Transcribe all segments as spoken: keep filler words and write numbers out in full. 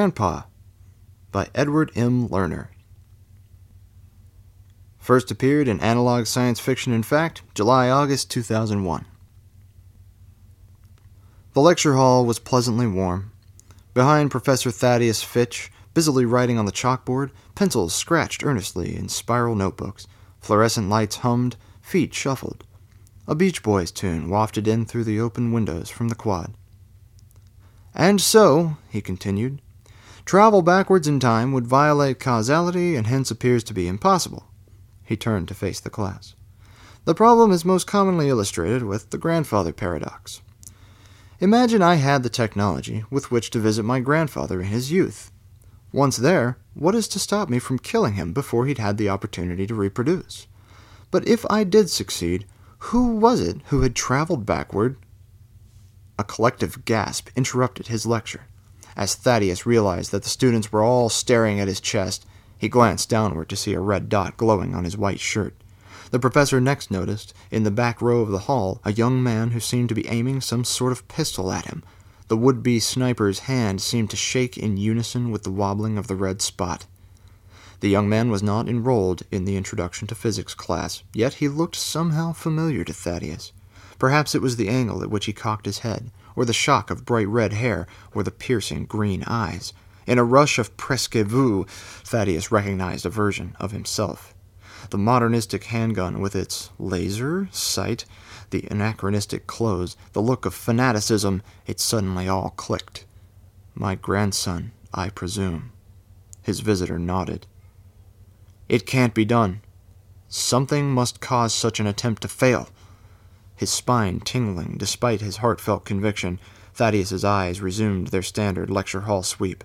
Grandpa by Edward M. Lerner. First appeared in Analog Science Fiction and Fact, July-August two thousand one. The lecture hall was pleasantly warm. Behind Professor Thaddeus Fitch, busily writing on the chalkboard, pencils scratched earnestly in spiral notebooks, fluorescent lights hummed, feet shuffled. A Beach Boys tune wafted in through the open windows from the quad. And so, he continued, travel backwards in time would violate causality and hence appears to be impossible. He turned to face the class. The problem is most commonly illustrated with the grandfather paradox. Imagine I had the technology with which to visit my grandfather in his youth. Once there, what is to stop me from killing him before he'd had the opportunity to reproduce? But if I did succeed, who was it who had traveled backward? A collective gasp interrupted his lecture. As Thaddeus realized that the students were all staring at his chest, he glanced downward to see a red dot glowing on his white shirt. The professor next noticed, in the back row of the hall, a young man who seemed to be aiming some sort of pistol at him. The would-be sniper's hand seemed to shake in unison with the wobbling of the red spot. The young man was not enrolled in the Introduction to Physics class, yet he looked somehow familiar to Thaddeus. Perhaps it was the angle at which he cocked his head, or the shock of bright red hair, or the piercing green eyes. In a rush of presque-vu, Thaddeus recognized a version of himself. The modernistic handgun with its laser sight, the anachronistic clothes, the look of fanaticism, it suddenly all clicked. My grandson, I presume. His visitor nodded. It can't be done. Something must cause such an attempt to fail. His spine tingling despite his heartfelt conviction, Thaddeus's eyes resumed their standard lecture hall sweep.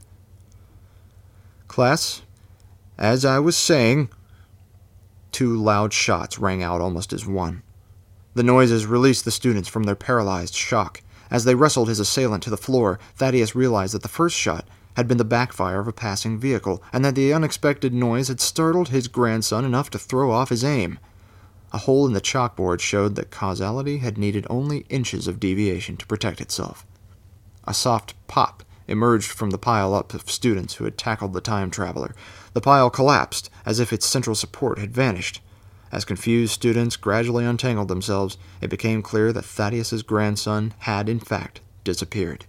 Class, as I was saying... Two loud shots rang out almost as one. The noises released the students from their paralyzed shock. As they wrestled his assailant to the floor, Thaddeus realized that the first shot had been the backfire of a passing vehicle, and that the unexpected noise had startled his grandson enough to throw off his aim. A hole in the chalkboard showed that causality had needed only inches of deviation to protect itself. A soft pop emerged from the pile-up of students who had tackled the time traveler. The pile collapsed, as if its central support had vanished. As confused students gradually untangled themselves, it became clear that Thaddeus's grandson had, in fact, disappeared.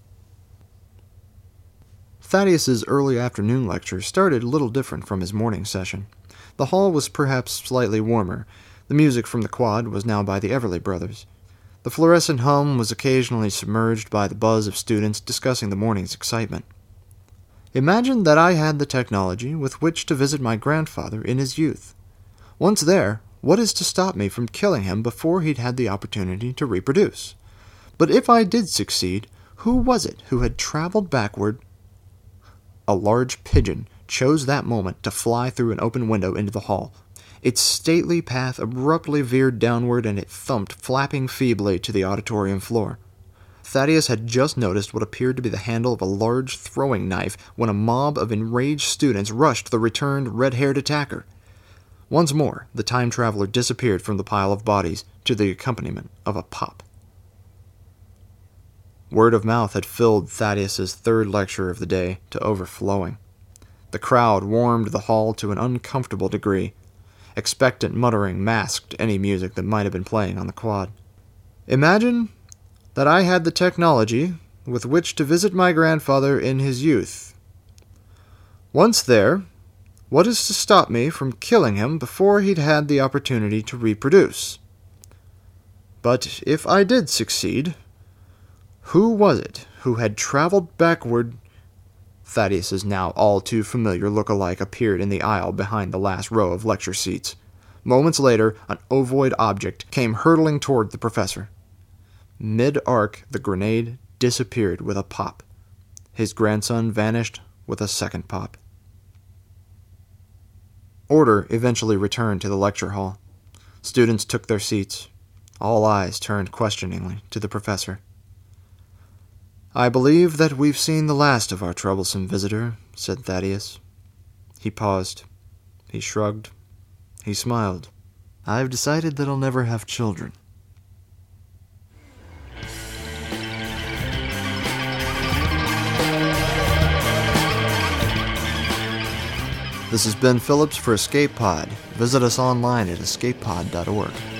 Thaddeus's early afternoon lecture started a little different from his morning session. The hall was perhaps slightly warmer. The music from the quad was now by the Everly Brothers. The fluorescent hum was occasionally submerged by the buzz of students discussing the morning's excitement. Imagine that I had the technology with which to visit my grandfather in his youth. Once there, what is to stop me from killing him before he'd had the opportunity to reproduce? But if I did succeed, who was it who had traveled backward? A large pigeon chose that moment to fly through an open window into the hall. Its stately path abruptly veered downward, and it thumped, flapping feebly, to the auditorium floor. Thaddeus had just noticed what appeared to be the handle of a large throwing knife when a mob of enraged students rushed the returned red-haired attacker. Once more, the time traveler disappeared from the pile of bodies to the accompaniment of a pop. Word of mouth had filled Thaddeus's third lecture of the day to overflowing. The crowd warmed the hall to an uncomfortable degree. Expectant muttering masked any music that might have been playing on the quad. Imagine that I had the technology with which to visit my grandfather in his youth. Once there, what is to stop me from killing him before he'd had the opportunity to reproduce? But if I did succeed, who was it who had traveled backward? Thaddeus's now all-too-familiar look-alike appeared in the aisle behind the last row of lecture seats. Moments later, an ovoid object came hurtling toward the professor. Mid-arc, the grenade disappeared with a pop. His grandson vanished with a second pop. Order eventually returned to the lecture hall. Students took their seats. All eyes turned questioningly to the professor. I believe that we've seen the last of our troublesome visitor, said Thaddeus. He paused. He shrugged. He smiled. I've decided that I'll never have children. This is Ben Phillips for Escape Pod. Visit us online at escape pod dot org.